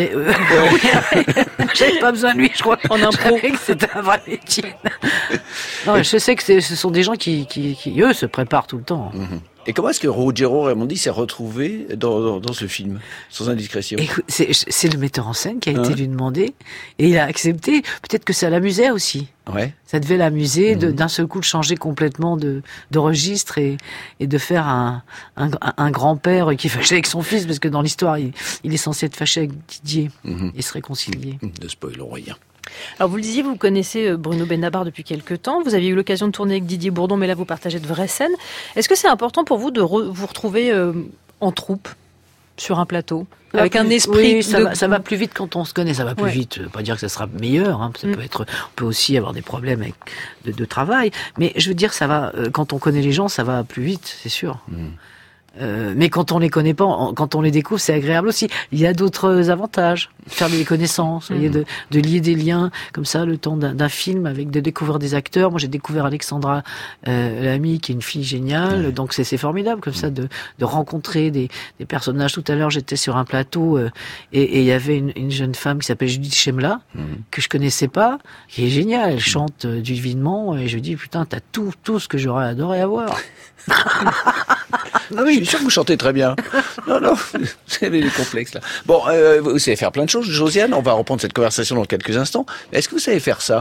J'avais pas besoin de lui, je crois. En impro, que c'était un vrai métier. Non, je sais que ce sont des gens qui eux, se préparent tout le temps. Et comment est-ce que Ruggero Raimondi s'est retrouvé dans ce film, sans indiscrétion ? C'est le metteur en scène qui a été lui demander, et il a accepté. Peut-être que ça l'amusait aussi. Ouais. Ça devait l'amuser d'un seul coup de changer complètement de registre et de faire un grand-père qui est fâché avec son fils, parce que dans l'histoire, il est censé être fâché avec Didier et se réconcilier. Ne spoilons rien. Alors vous le disiez, vous connaissez Bruno Benabar depuis quelques temps. Vous aviez eu l'occasion de tourner avec Didier Bourdon, mais là vous partagez de vraies scènes. Est-ce que c'est important pour vous de vous retrouver en troupe sur un plateau avec un esprit? Oui, ça va plus vite quand on se connaît. Ça va plus vite. Ça veut pas dire que ça sera meilleur. Hein. Ça peut être. On peut aussi avoir des problèmes de travail. Mais je veux dire, ça va. Quand on connaît les gens, ça va plus vite, c'est sûr. Mais quand on les connaît pas, quand on les découvre, c'est agréable aussi. Il y a d'autres avantages, faire des connaissances, de lier des liens comme ça, le temps d'un film, avec de découvrir des acteurs. Moi, j'ai découvert Alexandra Lamy, qui est une fille géniale, donc c'est formidable comme ça de rencontrer des personnages. Tout à l'heure, j'étais sur un plateau et il y avait une jeune femme qui s'appelle Judith Chemla, que je connaissais pas, qui est géniale. Elle chante divinement et je me dis putain, t'as tout ce que j'aurais adoré avoir. Non, oui, je suis sûr que vous chantez très bien. Non, vous avez des complexes là. Bon, vous savez faire plein de choses, Josiane. On va reprendre cette conversation dans quelques instants. Est-ce que vous savez faire ça ?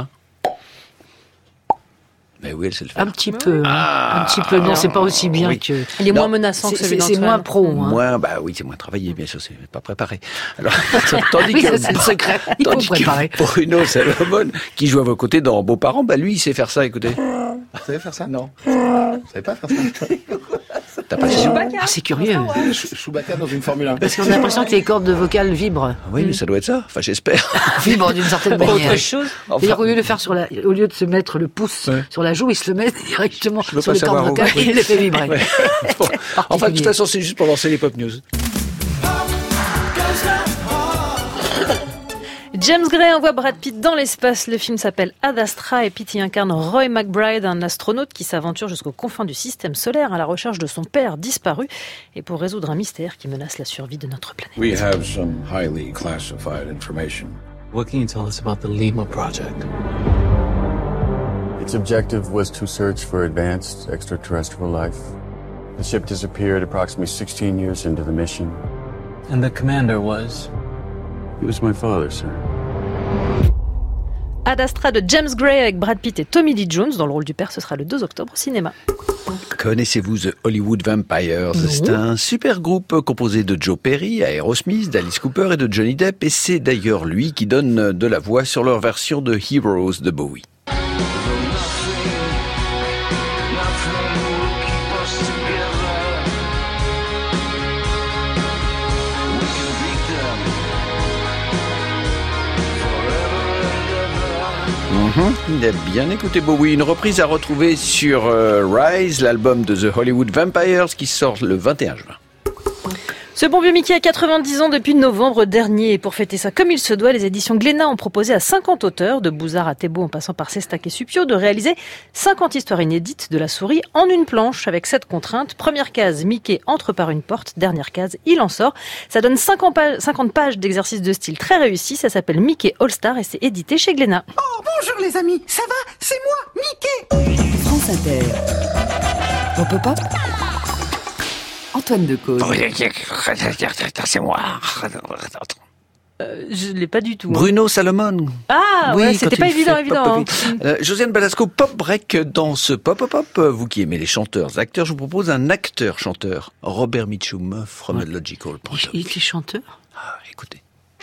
Mais oui, elle sait le faire. Un petit peu. Un petit peu. Non, c'est pas aussi bien que. Il est moins menaçant que celui d'Antoine. C'est moins pro. Moins, c'est moins travaillé, bien sûr. C'est pas préparé. Alors, tandis que c'est le secret. Il faut préparer. Bruno Salomon, qui joue à vos côtés dans Beaux-parents, lui, il sait faire ça. Écoutez. Vous savez faire ça ? Non. Vous savez pas faire ça ? T'as pas c'est curieux. Chewbacca dans une Formule 1. Parce qu'on a l'impression que les cordes vocales vibrent. Oui, mais ça doit être ça. Enfin, j'espère. Vibrent d'une certaine manière. Autre chose. C'est-à-dire, au lieu de se mettre le pouce sur la joue, il se le met directement sur les cordes vocales et il les fait vibrer. Ouais. Bon. Enfin, de toute façon, c'est juste pour lancer les pop news. James Gray envoie Brad Pitt dans l'espace. Le film s'appelle Ad Astra et Pitt y incarne Roy McBride, un astronaute qui s'aventure jusqu'aux confins du système solaire à la recherche de son père disparu et pour résoudre un mystère qui menace la survie de notre planète. We have some highly classified information. What can you tell us about the Lima project? Its objective was to search for advanced extraterrestrial life. The ship disappeared approximately 16 years into the mission. And the commander was? He was my father, sir. Ad Astra de James Gray avec Brad Pitt et Tommy Lee Jones dans le rôle du père, ce sera le 2 octobre au cinéma. Connaissez-vous The Hollywood Vampires ? C'est un super groupe composé de Joe Perry, Aerosmith, d'Alice Cooper et de Johnny Depp, et c'est d'ailleurs lui qui donne de la voix sur leur version de Heroes de Bowie. Il a bien écouté Bowie. Une reprise à retrouver sur Rise, l'album de The Hollywood Vampires qui sort le 21 juin. Ce bon vieux Mickey a 90 ans depuis novembre dernier. Et pour fêter ça comme il se doit, les éditions Glénat ont proposé à 50 auteurs, de Bouzard à Thébault en passant par Sestac et Suppiot, de réaliser 50 histoires inédites de la souris en une planche avec 7 contraintes. Première case, Mickey entre par une porte. Dernière case, il en sort. Ça donne 50 pages d'exercices de style très réussis. Ça s'appelle Mickey All Star et c'est édité chez Glénat. Oh, bonjour les amis, ça va? C'est moi, Mickey. France Inter. Pop pop pop. Antoine Decauze. C'est moi. Je l'ai pas du tout. Bruno Salomon. Ah, oui, ouais, c'était pas évident. Josiane Balasco, pop break dans ce pop. Vous qui aimez les chanteurs, acteurs, je vous propose un acteur-chanteur. Robert Mitchum, From a Logical Point of View. Il était chanteur? Ah, écoutez.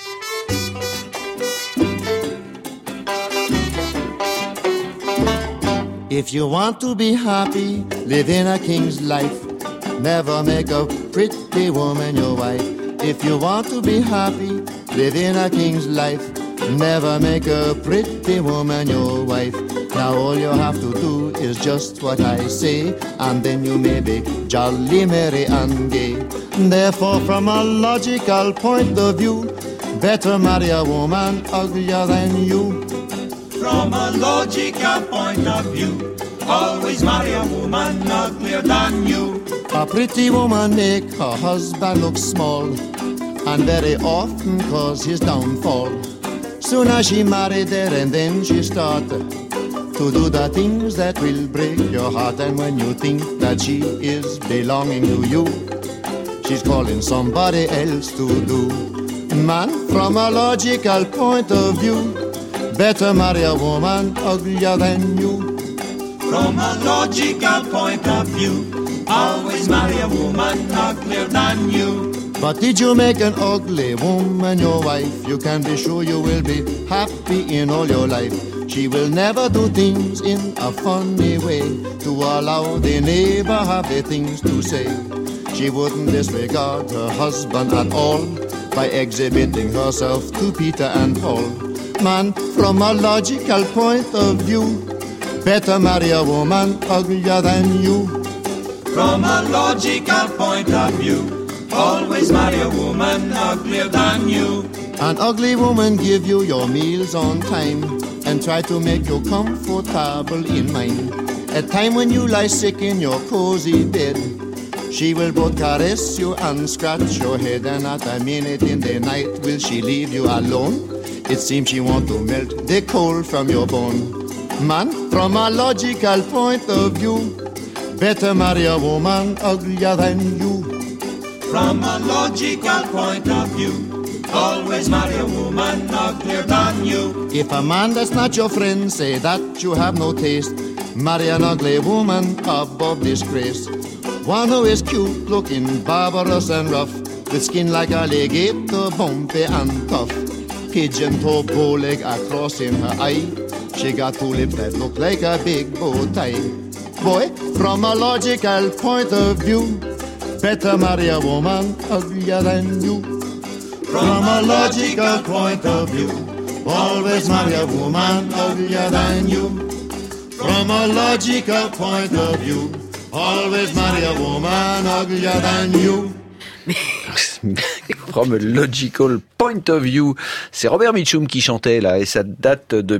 If you want to be happy, live in a king's life. Never make a pretty woman your wife. If you want to be happy, live in a king's life. Never make a pretty woman your wife. Now all you have to do is just what I say, and then you may be jolly, merry and gay. Therefore, from a logical point of view, better marry a woman uglier than you. From a logical point of view, always marry a woman uglier than you. A pretty woman make her husband look small, and very often cause his downfall. Soon as she married there and then she started to do the things that will break your heart. And when you think that she is belonging to you, she's calling somebody else to do. Man, from a logical point of view, better marry a woman uglier than you. From a logical point of view, always marry a woman uglier than you. But did you make an ugly woman your wife, you can be sure you will be happy in all your life. She will never do things in a funny way to allow the neighbor have the things to say. She wouldn't disregard her husband at all by exhibiting herself to Peter and Paul. Man, from a logical point of view, better marry a woman uglier than you. From a logical point of view, always marry a woman uglier than you. An ugly woman give you your meals on time and try to make you comfortable in mind. At time when you lie sick in your cozy bed, she will both caress you and scratch your head. And at a minute in the night will she leave you alone. It seems she want to melt the coal from your bone. Man, from a logical point of view, better marry a woman uglier than you. From a logical point of view, always marry a woman uglier than you. If a man that's not your friend say that you have no taste, marry an ugly woman above disgrace. One who is cute looking, barbarous and rough, with skin like alligator, bumpy and tough. Pigeon toe, bow leg across in her eye. She got two lips that look like a big bow tie. Boy, from a logical point of view, better marry a woman uglier than you. From a logical point of view, always marry a woman uglier than you. From a logical point of view, always marry a woman uglier than you. From a logical point of view, c'est Robert Mitchum qui chantait là et ça date de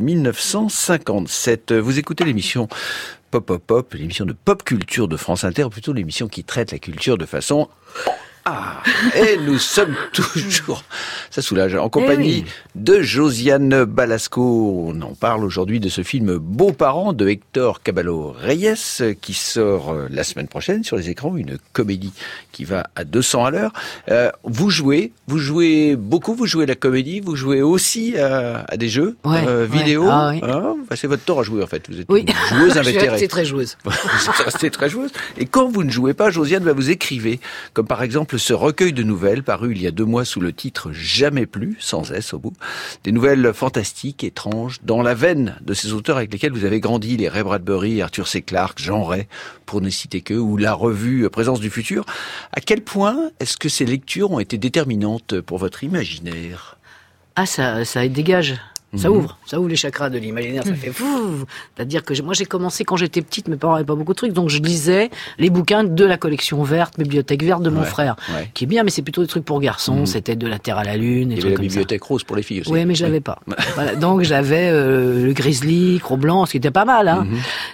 1957. Vous écoutez l'émission Pop Pop Pop, l'émission de pop culture de France Inter, ou plutôt l'émission qui traite la culture de façon... Ah, et nous sommes toujours, ça soulage, en compagnie de Josiane Balasco. On en parle aujourd'hui de ce film Beaux-parents de Hector Caballo-Reyes qui sort la semaine prochaine sur les écrans, une comédie qui va à 200 à l'heure. Vous jouez beaucoup, vous jouez la comédie, vous jouez aussi à des jeux vidéo. Ah, oui. Vous passez votre temps à jouer en fait. Vous êtes une joueuse invétérée. Je suis restée très joueuse. Vous êtes restée très joueuse. Et quand vous ne jouez pas, Josiane, vous écrivez, comme par exemple ce recueil de nouvelles paru il y a 2 mois sous le titre Jamais plus, sans S au bout. Des nouvelles fantastiques, étranges, dans la veine de ces auteurs avec lesquels vous avez grandi, les Ray Bradbury, Arthur C. Clarke, Jean Ray, pour ne citer qu'eux, ou la revue Présence du futur. À quel point est-ce que ces lectures ont été déterminantes pour votre imaginaire ? Ah, ça dégage. Ça ouvre les chakras de l'imaginaire, ça fait fou. C'est-à-dire que moi j'ai commencé quand j'étais petite, mes parents n'avaient pas beaucoup de trucs, donc je lisais les bouquins de la collection verte, bibliothèque verte de mon frère, qui est bien, mais c'est plutôt des trucs pour garçons, c'était de la Terre à la Lune, et il y avait la bibliothèque rose pour les filles aussi. Oui, mais je l'avais pas. Voilà, donc j'avais le Grizzly, Cro-Blanc, ce qui était pas mal, hein.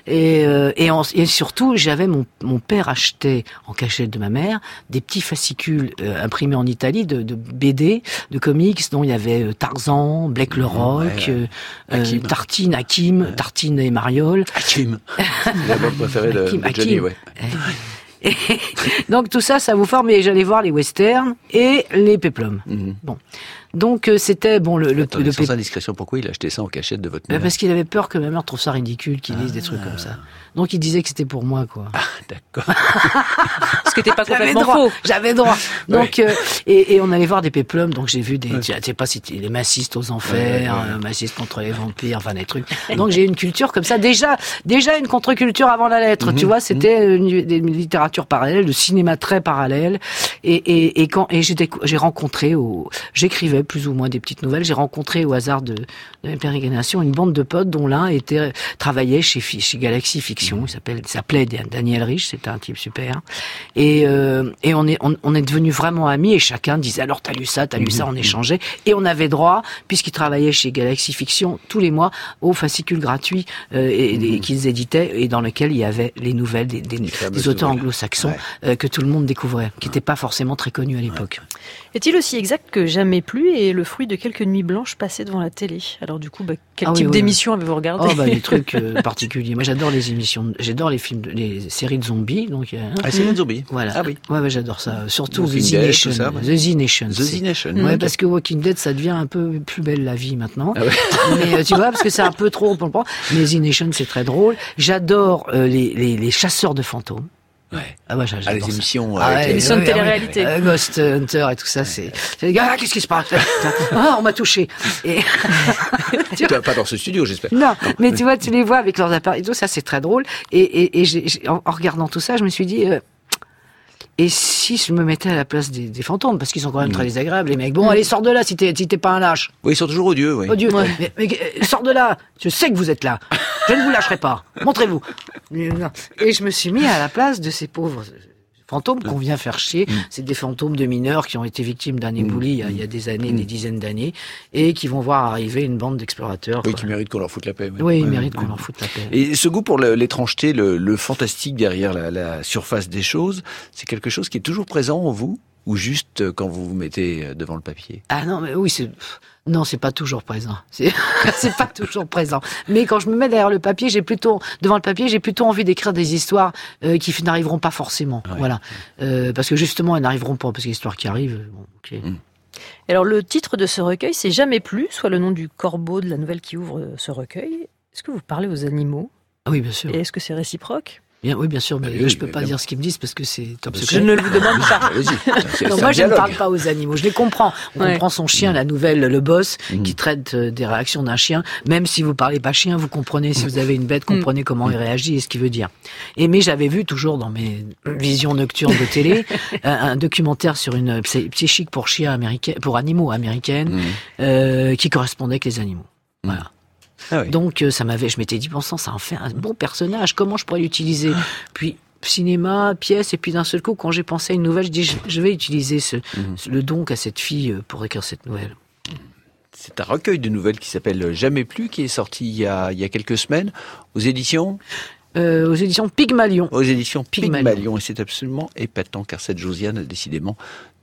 Et surtout, j'avais mon père achetait en cachette de ma mère des petits fascicules imprimés en Italie de BD, de comics, dont il y avait Tarzan, Blake le Rock, Tartine, Hakim, Tartine et Mariole. Hakim. La bande préférée de Johnny, ouais. Et donc tout ça vous forme, et j'allais voir les westerns et les péplums. Bon. Donc c'était sans indiscrétion, pourquoi il a acheté ça en cachette de votre mère? Parce qu'il avait peur que ma mère trouve ça ridicule, qu'il lise des trucs comme ça. Donc il disait que c'était pour moi, quoi. Ah, d'accord. Ce qui n'était pas complètement faux. J'avais droit. Donc et on allait voir des péplums. Donc j'ai vu des, tu sais pas si les massistes aux enfers, massistes contre les vampires, enfin des trucs. Donc j'ai une culture comme ça. Déjà une contre-culture avant la lettre. Tu vois, c'était une littérature parallèle, de cinéma très parallèle. Et j'ai rencontré j'écrivais plus ou moins des petites nouvelles. J'ai rencontré au hasard de mes pérégrinations une bande de potes dont l'un travaillait chez Galaxy Fiction. Il s'appelait Daniel Rich. C'était un type super. Et on est devenus vraiment amis, et chacun disait alors t'as lu ça, on échangeait, et on avait droit, puisqu'il travaillait chez Galaxy Fiction, tous les mois aux fascicules gratuits qu'ils éditaient, et dans lesquels il y avait les nouvelles des auteurs anglo-saxons que tout le monde découvrait, qui n'étaient pas forcément très connus à l'époque. Est-il aussi exact que Jamais plus est le fruit de quelques nuits blanches passées devant la télé? Alors du coup, quel type d'émission avez-vous regardé? Des trucs particuliers. Moi, j'adore les émissions, j'adore les films, les séries de zombies. Donc, séries de zombies. Voilà. Ah oui. Ouais, j'adore ça. Surtout The Z Nation. The Z Nation. Ouais, parce que Walking Dead, ça devient un peu plus belle la vie maintenant. Ah ouais. Mais tu vois, parce que c'est un peu trop. Mais The Z Nation, c'est très drôle. J'adore les chasseurs de fantômes. Ouais. J'adore les émissions, les émissions de télé-réalité. Ghost Hunter et tout ça, c'est les gars, qu'est-ce qui se passe? On m'a touché. Et pas dans ce studio, j'espère. Non, mais tu vois, tu les vois avec leurs appareils et tout ça, c'est très drôle. Et en regardant tout ça, je me suis dit, et si je me mettais à la place des fantômes, parce qu'ils sont quand même très désagréables, les mecs. Bon, allez, sors de là si t'es pas un lâche. Oui, ils sont toujours odieux, oui. Odieux. Ouais. Mais sors de là. Je sais que vous êtes là. Je ne vous lâcherai pas. Montrez-vous. Et je me suis mis à la place de ces pauvres fantômes qu'on vient faire chier. C'est des fantômes de mineurs qui ont été victimes d'un éboulis il y a des années, des dizaines d'années, et qui vont voir arriver une bande d'explorateurs. Oui, qui méritent qu'on leur foute la paix. Oui, ils méritent qu'on leur foute la paix. Et ce goût pour l'étrangeté, le fantastique derrière la surface des choses, c'est quelque chose qui est toujours présent en vous, ou juste quand vous vous mettez devant le papier? Ah non, mais oui, c'est pas toujours présent. C'est pas toujours présent. Mais quand je me mets derrière le papier, devant le papier, j'ai plutôt envie d'écrire des histoires qui n'arriveront pas forcément. Ouais. Voilà. Parce que justement, elles n'arriveront pas, parce que l'histoire qui arrive, ok. Alors, le titre de ce recueil, c'est Jamais plus, soit le nom du corbeau de la nouvelle qui ouvre ce recueil. Est-ce que vous parlez aux animaux? Ah oui, bien sûr. Et est-ce que c'est réciproque? Oui, bien sûr, mais je peux pas dire ce qu'ils me disent parce que c'est top secret. Je ne le demande pas. Non, moi, je ne parle pas aux animaux. Je les comprends. On comprend son chien, la nouvelle, le boss, qui traite des réactions d'un chien. Même si vous parlez pas chien, vous comprenez, si vous avez une bête, comprenez comment il réagit et ce qu'il veut dire. Mais j'avais vu toujours dans mes visions nocturnes de télé, un documentaire sur une psychique pour animaux américaine, qui correspondait avec les animaux. Voilà. Ah oui. Donc je m'étais dit, bon sang, ça en fait un bon personnage, comment je pourrais l'utiliser? Puis cinéma, pièce, et puis d'un seul coup, quand j'ai pensé à une nouvelle, je dis, je vais utiliser le don qu'a cette fille pour écrire cette nouvelle. C'est un recueil de nouvelles qui s'appelle Jamais plus, qui est sorti il y a quelques semaines aux éditions Pygmalion. Aux éditions Pygmalion. Et c'est absolument épatant, car cette Josiane a décidément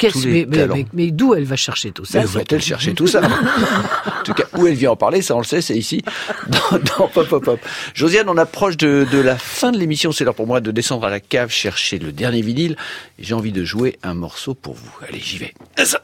mais d'où elle va chercher tout ça? Où va-t-elle chercher tout ça? En tout cas, où elle vient en parler, ça on le sait, c'est ici, dans Pop Pop Pop. Josiane, on approche de la fin de l'émission. C'est l'heure pour moi de descendre à la cave, chercher le dernier vinyle. Et j'ai envie de jouer un morceau pour vous. Allez, j'y vais.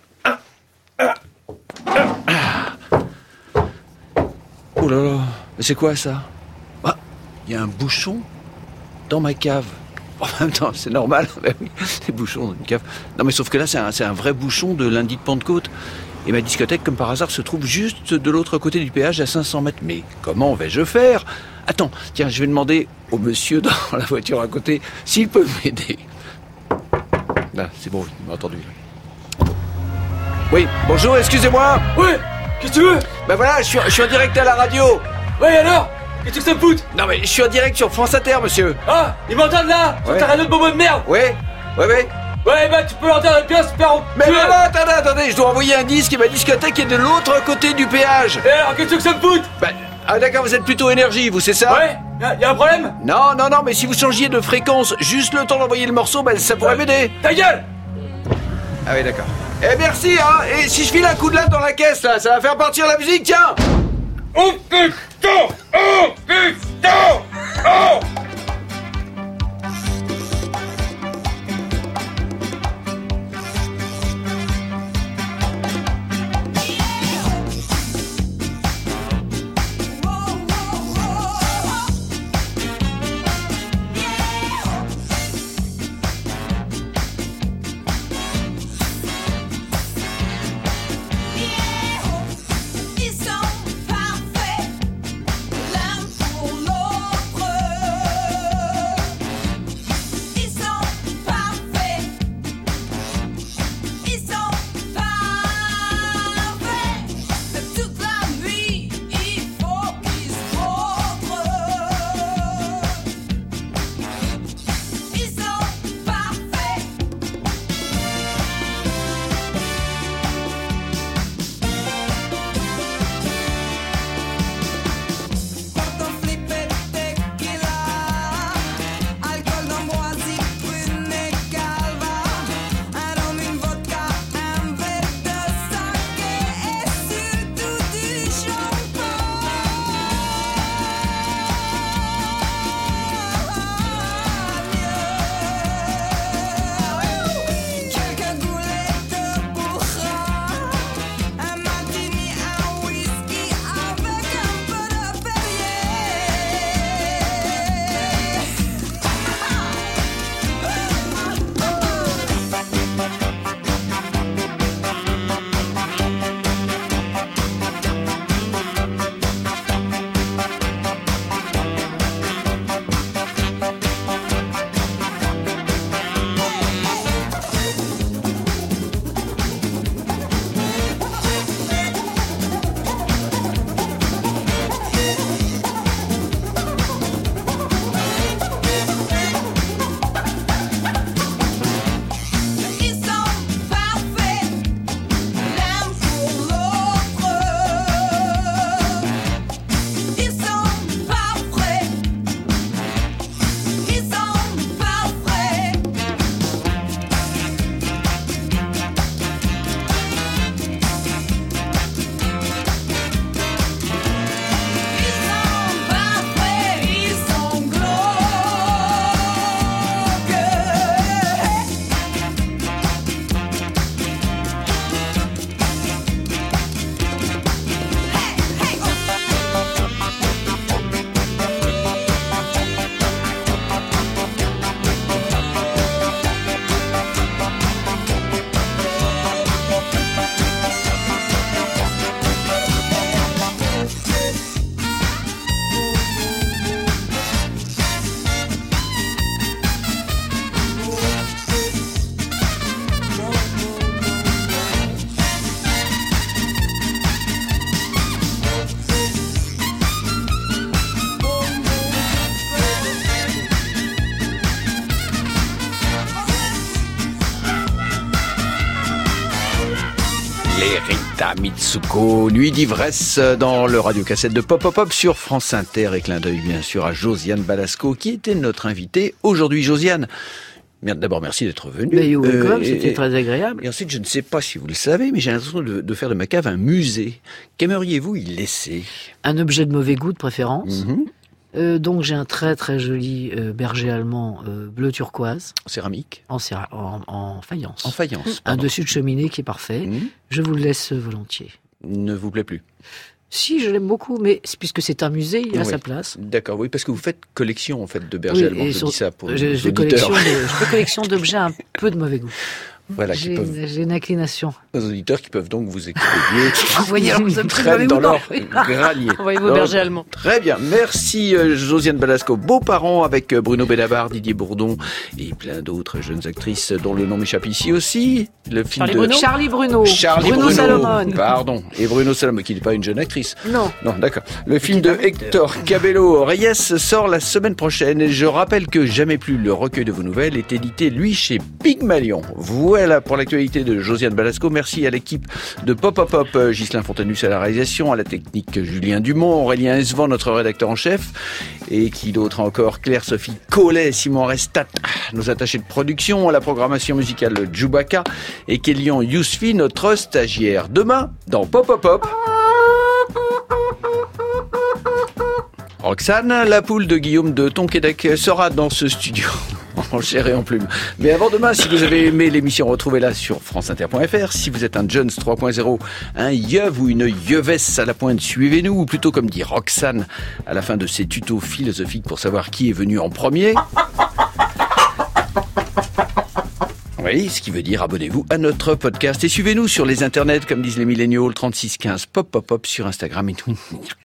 Oh là là, mais c'est quoi ça? Il y a un bouchon dans ma cave. En même temps, c'est normal, ben oui, des bouchons dans une cave. Non, mais sauf que là, c'est un vrai bouchon de lundi de Pentecôte. Et ma discothèque, comme par hasard, se trouve juste de l'autre côté du péage, à 500 mètres. Mais comment vais-je faire? Attends, tiens, je vais demander au monsieur dans la voiture à côté s'il peut m'aider. Là, c'est bon, il m'a entendu. Oui, bonjour, excusez-moi. Oui, Qu'est-ce que tu veux? Bah voilà, je suis en direct à la radio. Ouais, alors? Qu'est-ce que ça me fout? Non mais je suis en direct sur France Inter, monsieur. Ah, ils m'entendent là? Sur ta radio de bobo de merde? Ouais. Ouais, bah tu peux l'entendre bien, super. Mais non, attendez, je dois envoyer un disque et ma discothèque est de l'autre côté du péage. Et alors, qu'est-ce que ça me fout? Ah d'accord, vous êtes plutôt énergie, vous, c'est ça? Ouais, y'a un problème? Non, mais si vous changiez de fréquence, juste le temps d'envoyer le morceau, ça pourrait m'aider. Ta gueule! Ah oui, d'accord. Eh merci, hein. Et si je file un coup de latte dans la caisse, là, ça va faire partir la musique, tiens. Oh putain! Oh putain! Oh! Ils sont parfaits, l'un pour l'autre. Ils sont parfaits, ils sont parfaits. Toute la nuit, il faut qu'ils se montrent. Ils sont parfaits. Porto flipper tequila, alcool d'ambroisie, prune et calva, un rhum, une vodka, un verre de saké et surtout du champagne. Quelques goulettes de bourra, un martini, un whisky avec un peu de Ils sont parfaits, l'un pour l'autre. Ils sont parfaits, ils sont parfaits. Ils sont parfaits, ils sont glauques. Les Rita Mitsuko, Nuit d'ivresse dans le radiocassette de Pop Pop Pop sur France Inter et clin d'œil bien sûr à Josiane Balasco qui était notre invitée aujourd'hui. Josiane, d'abord merci d'être venue. Mais welcome, c'était très agréable. Et ensuite, je ne sais pas si vous le savez, mais j'ai l'intention de faire de ma cave un musée. Qu'aimeriez-vous y laisser? Un objet de mauvais goût de préférence. Donc j'ai un très très joli berger allemand bleu turquoise. Céramique. En faïence. En faïence. Un dessus de cheminée qui est parfait. Je vous le laisse volontiers. Ne vous plaît plus? Si, je l'aime beaucoup, mais puisque c'est un musée, il a sa place. D'accord, oui, parce que vous faites collection en fait de berger allemand. Je dis ça pour les je fais auditeurs. collection d'objets un peu de mauvais goût. Voilà, J'ai une inclination. Aux auditeurs qui peuvent donc vous expédier. Envoyez dans leur granier. Envoyez vos bergers allemands. Très bien. Merci Josiane Balasco. Beaux-parents avec Bruno Benabar, Didier Bourdon et plein d'autres jeunes actrices dont le nom m'échappe ici aussi. Le film Charlie Bruno. Bruno Salomon. Pardon. Et Bruno Salomon, qui n'est pas une jeune actrice. Non. Non, d'accord. Le film de Hector Cabello Reyes sort la semaine prochaine. Et je rappelle que Jamais plus le recueil de vos nouvelles est édité, lui, chez Pygmalion. Voilà pour l'actualité de Josiane Balasco. Merci à l'équipe de Pop Pop Pop, Ghislain Fontanus à la réalisation, à la technique Julien Dumont, Aurélien Esvan, notre rédacteur en chef, et qui d'autre encore, Claire-Sophie Collet, Simon Restat, nos attachés de production, à la programmation musicale Djoubaka, et Kélian Yousfi, notre stagiaire. Demain, dans Pop Pop Pop, Roxane, la poule de Guillaume de Tonquédec, sera dans ce studio. En chair et en plume. Mais avant demain, si vous avez aimé l'émission, retrouvez-la sur franceinter.fr. Si vous êtes un Jones 3.0, un yeuve ou une yeuvesse à la pointe, suivez-nous, ou plutôt comme dit Roxane à la fin de ses tutos philosophiques pour savoir qui est venu en premier. Oui, ce qui veut dire abonnez-vous à notre podcast et suivez-nous sur les internets, comme disent les milléniaux, le 3615 pop pop pop sur Instagram et tout.